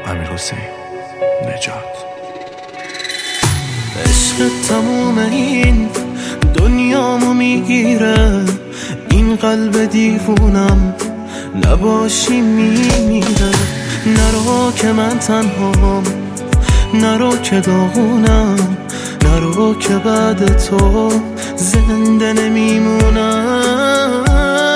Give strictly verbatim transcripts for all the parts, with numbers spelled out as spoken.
امیرحسین نجات. عشق تموم این دنیامو میگیره، این قلب دیوونم نباشی میمیره. نرو که من تنهام، نرو که داغونم، نرو که بعد تو زنده نمیمونم.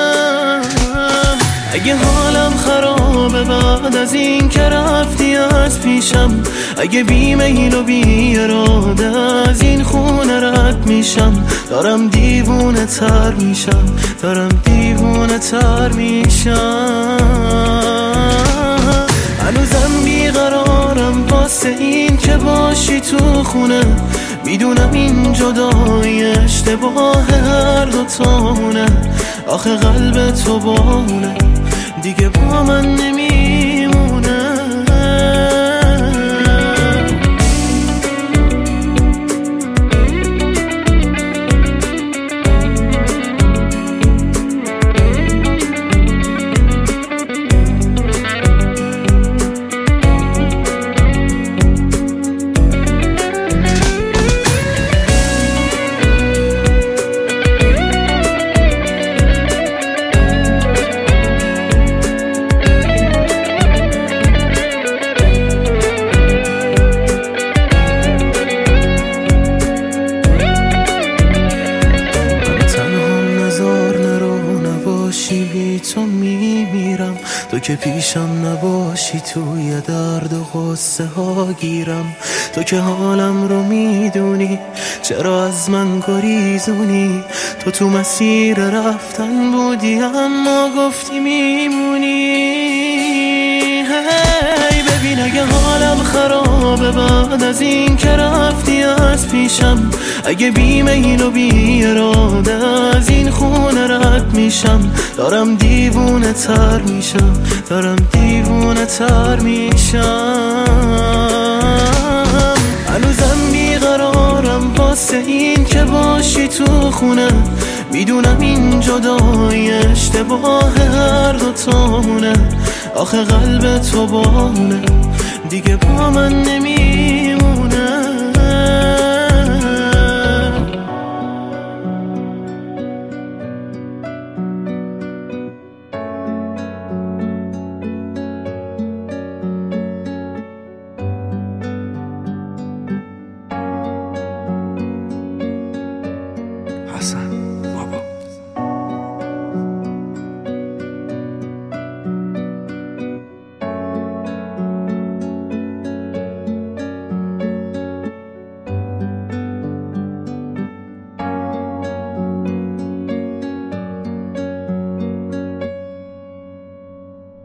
اگه حالم خرابه بعد از این که رفتی از پیشم، اگه بی میل و بی اراده از این خونه رد میشم، دارم دیوونه تر میشم، دارم دیوونه تر میشم. هنوزم بیقرارم واسه این که باشی تو خونه، میدونم این جدایی اشتباه هر دوتامونه. آخه قلب تو بامونه دیگه با من نمیمونه. بی تو میمیرم، تو که پیشم نباشی توی درد و غصه ها گیرم. تو که حالم رو میدونی چرا از من گریزونی، تو تو مسیر رفتن بودی اما گفتی میمونی. هی ببین اگه حالم خرابه بعد از این که رفتی از پیشم، اگه بی میل و بی اراده از این خونه رد میشم، دارم دیوونه تر میشم، دارم دیوونه تر میشم. هنوزم بیقرارم واسه این که باشی تو خونه، میدونم این جدایی اشتباه هر دوتامونه. آخه قلب تو بامونه دیگه با من نمی